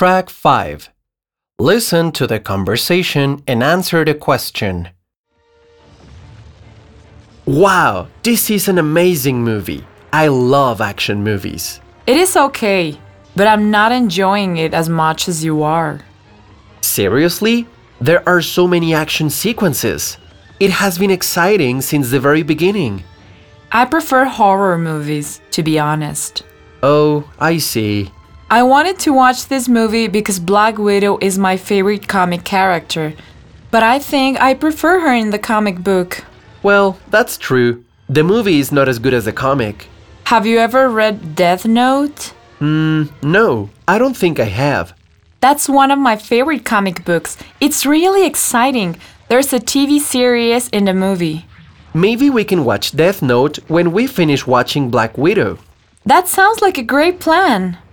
Track 5. Listen to the conversation and answer the question. Wow, this is an amazing movie. I love action movies. It is okay, but I'm not enjoying it as much as you are. Seriously? There are so many action sequences. It has been exciting since the very beginning. I prefer horror movies, to be honest. Oh, I see. I wanted to watch this movie because Black Widow is my favorite comic character, but I think I prefer her in the comic book. Well, that's true. The movie is not as good as the comic. Have you ever read Death Note? No, I don't think I have. That's one of my favorite comic books. It's really exciting. There's a TV series in the movie. Maybe we can watch Death Note when we finish watching Black Widow. That sounds like a great plan.